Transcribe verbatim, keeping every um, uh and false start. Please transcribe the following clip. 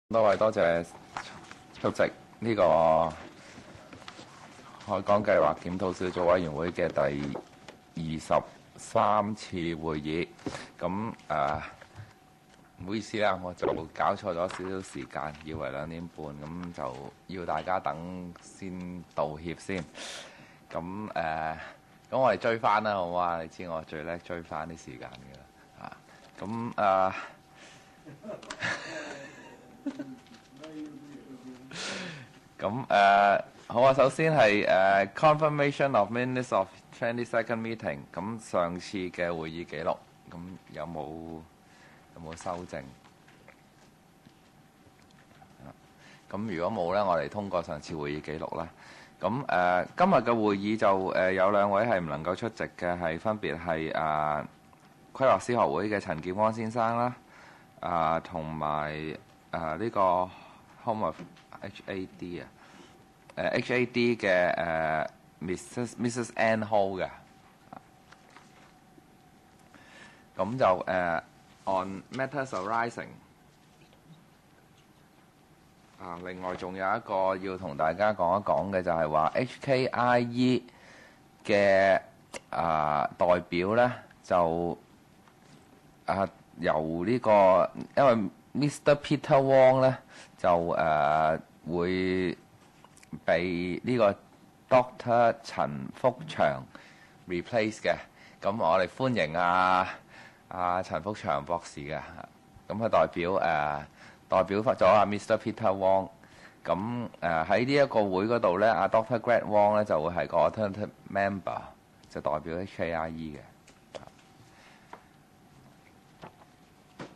多位多謝出席呢個海港計劃檢討小組委員會嘅第二十三次會議。咁誒唔好意思啦，我就搞錯咗少少時間，以為兩點半，咁就要大家等先道歉先。咁誒，咁、呃、我哋追翻啦，好唔好啊？你知我最叻追翻啲時間嘅啦，啊，咁誒。咁誒、呃、好啊！首先係誒、呃、confirmation of minutes of twenty-second meeting。咁上次嘅會議記錄，咁有冇有冇修正？咁如果冇呢，我哋通過上次會議記錄啦。咁誒、呃、今日嘅會議就誒、呃、有兩位係唔能夠出席嘅，係分別係誒、呃、規劃師學會嘅陳劍安先生啦，啊同埋誒呢個 Home of H A D 啊，誒 H A D 嘅誒 Missus Missus Ann Ho 嘅，咁就誒、uh, on matters arising 啊，另外仲有一個要同大家講一講嘅就係話 H K I E 嘅啊代表咧就啊由呢、這個因為 Mister Peter Wong 咧就誒。Uh, 會被呢個 Doctor 陳福祥 replace 嘅，咁我哋歡迎啊啊陳福祥博士嘅，咁佢代表誒、呃、代表咗阿 Mister Peter Wong， 咁誒喺呢一個會嗰度咧，阿 Doctor Greg Wong 咧就會係個 alternative member， 就代表 H K I E 嘅。